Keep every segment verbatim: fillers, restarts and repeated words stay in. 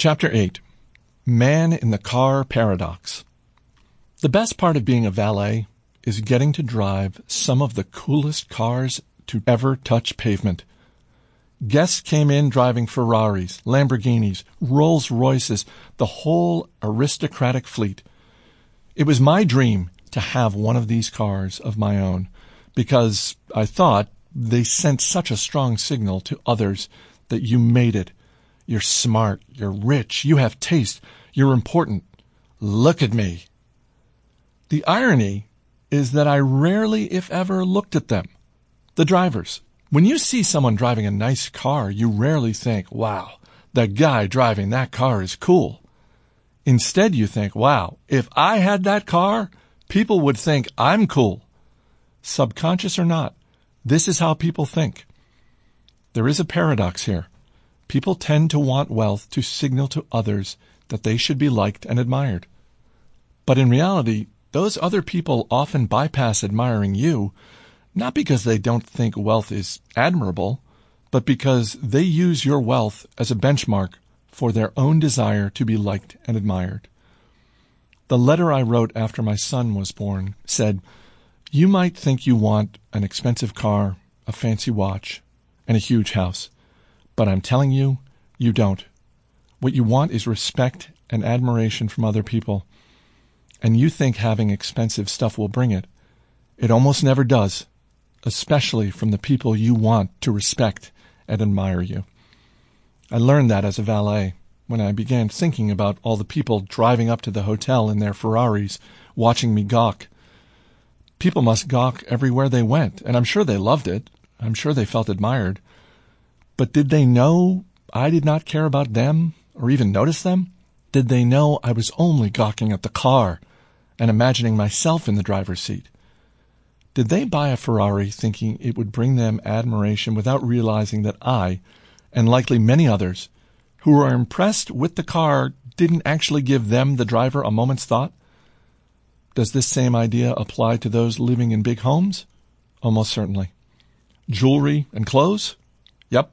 Chapter eight. Man in the Car Paradox. The best part of being a valet is getting to drive some of the coolest cars to ever touch pavement. Guests came in driving Ferraris, Lamborghinis, Rolls-Royces, the whole aristocratic fleet. It was my dream to have one of these cars of my own because I thought they sent such a strong signal to others that you made it. You're smart, you're rich, you have taste, you're important. Look at me. The irony is that I rarely, if ever, looked at them. The drivers. When you see someone driving a nice car, you rarely think, wow, the guy driving that car is cool. Instead, you think, wow, if I had that car, people would think I'm cool. Subconscious or not, this is how people think. There is a paradox here. People tend to want wealth to signal to others that they should be liked and admired. But in reality, those other people often bypass admiring you, not because they don't think wealth is admirable, but because they use your wealth as a benchmark for their own desire to be liked and admired. The letter I wrote after my son was born said, "You might think you want an expensive car, a fancy watch, and a huge house. But I'm telling you, you don't. What you want is respect and admiration from other people. And you think having expensive stuff will bring it. It almost never does, especially from the people you want to respect and admire you." I learned that as a valet when I began thinking about all the people driving up to the hotel in their Ferraris, watching me gawk. People must gawk everywhere they went, and I'm sure they loved it. I'm sure they felt admired. But did they know I did not care about them or even notice them? Did they know I was only gawking at the car and imagining myself in the driver's seat? Did they buy a Ferrari thinking it would bring them admiration without realizing that I, and likely many others, who were impressed with the car didn't actually give them, the driver, a moment's thought? Does this same idea apply to those living in big homes? Almost certainly. Jewelry and clothes? Yep.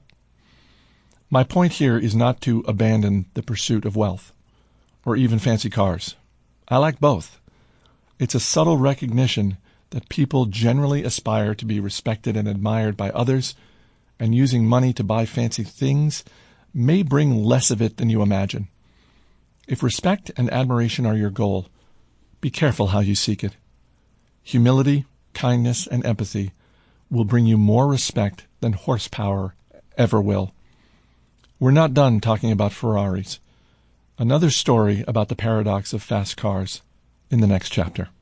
My point here is not to abandon the pursuit of wealth, or even fancy cars. I like both. It's a subtle recognition that people generally aspire to be respected and admired by others, and using money to buy fancy things may bring less of it than you imagine. If respect and admiration are your goal, be careful how you seek it. Humility, kindness, and empathy will bring you more respect than horsepower ever will. We're not done talking about Ferraris. Another story about the paradox of fast cars in the next chapter.